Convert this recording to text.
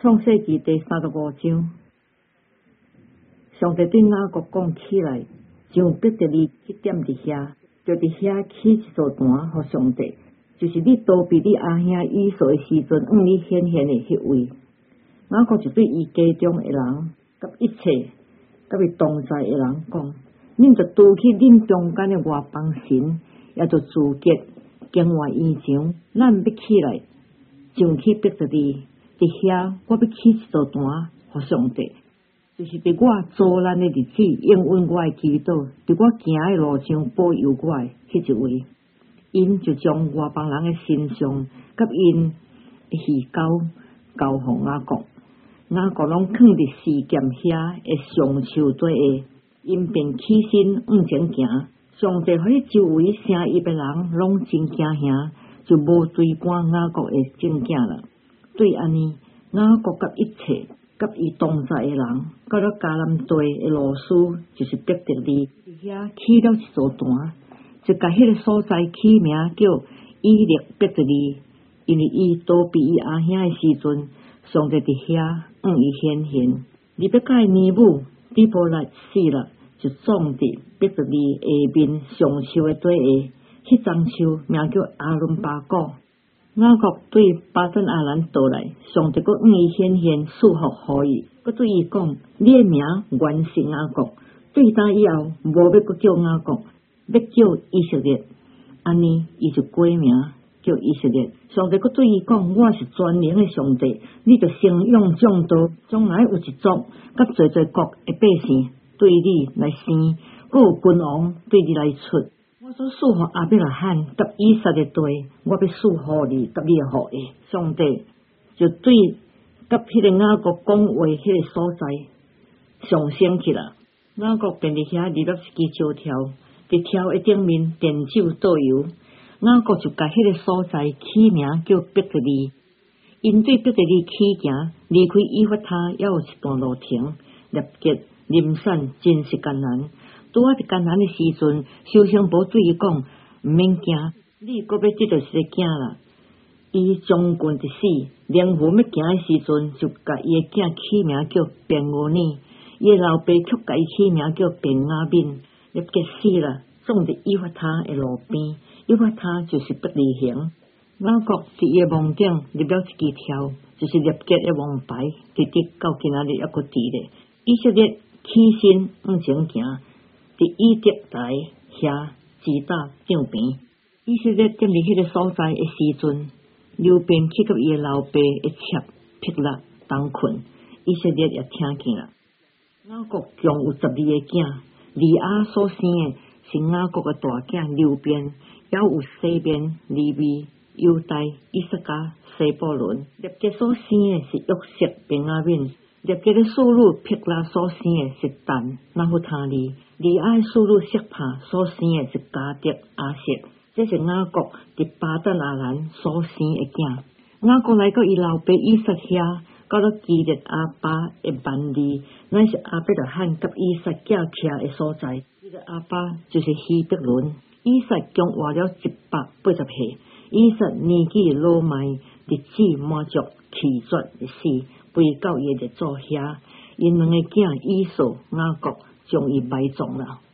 创世纪第35章，上帝对雅各讲起来，像逼着你去点伫遐，就伫遐起一座坛给上帝，就是你逃避你阿兄以扫的时阵，你显现的迄位。雅各就对伊家中的人，甲一切甲伊同在的人讲：恁就除去恁中间的外邦神，也就自洁敬外衣裳，咱要起来，上去逼着你。伫遐，我要起一座坛给上帝，就是伫我遭难的日子，应允我的祈祷，伫我行的路上保佑我的迄一位。因就将外邦人的身上，甲因的鱼狗交互雅各，雅各拢囥伫示剑遐的上树底下，因便起身往前行。上帝互迄周围城邑的人拢真惊吓，就无追赶雅各的证件了。对安尼，雅各甲一切甲伊同在的人，到了迦南地的路斯，就是逼着你伫遐起了一座坛，就甲迄个所在起名叫以勒逼着你，因为伊逃避伊阿兄的时阵，上帝伫遐伊显现。你要甲伊儿母底波拉死了，就葬伫逼着你下面上树的底下，迄丛树名叫阿伦巴果。雅各对巴旦阿兰倒来，上帝佫伊显现祝福予伊，佫对伊讲：你的名原是雅各，对打以后无要佫叫雅各，要叫以色列。安尼伊就改名叫以色列。上帝佫对伊讲：我是全能的上帝，你就生养众多，将来有一族甲侪侪国的百姓对你来生，佫有君王对你来出。我所赐予亚伯拉罕甲以撒的地，我要赐予你甲你的后裔。上帝就对甲迄个雅各讲话迄个所在上升去了。雅各便伫遐立了一支石条，伫条的顶面点酒倒油。雅各就甲迄个所在起名叫伯特利。因对伯特利起行，离开以法他也有一段路程，立结林散真是艰难。拄啊伫艰难的时阵，修行婆对伊讲：毋免惊，你阁要得到一个囝啦。伊将军一死，灵魂要行的时阵，就甲伊的囝起名叫便俄尼。伊的老爸却甲伊起名叫便雅悯。立结死了，葬伫以法他的路边。以法他就是伯利恒。雅各伫伊的墓顶立了一支条，就是立结的王牌，直直到今仔日还阁伫咧。以色列起身往前行。伫以德台遐击打仗边，以色列踮伫迄个所在的时阵，流便去甲伊的老爸的妾劈勒当困，以色列也听见了。雅各共有12个囝，利亚所生的是雅各的大囝流便，也有西边、利未、犹大、以撒加、西布伦。立结所生的是约瑟、便雅悯。立结的属女撇拉所生的是但、拿弗他利；利亚的属女色帕所生的是迦得、阿瑟。这是雅各伫巴旦阿兰所生的囝。雅各来到伊老爸以撒遐，到了基列阿巴的蛮地，乃是亚伯拉罕甲以撒寄徛的所在。这个阿巴就是希伯伦。以撒共活了180岁，以撒年纪老迈，日子满足，气绝而死。归到伊的列祖遐，因两个囝以扫、雅各将伊埋葬了。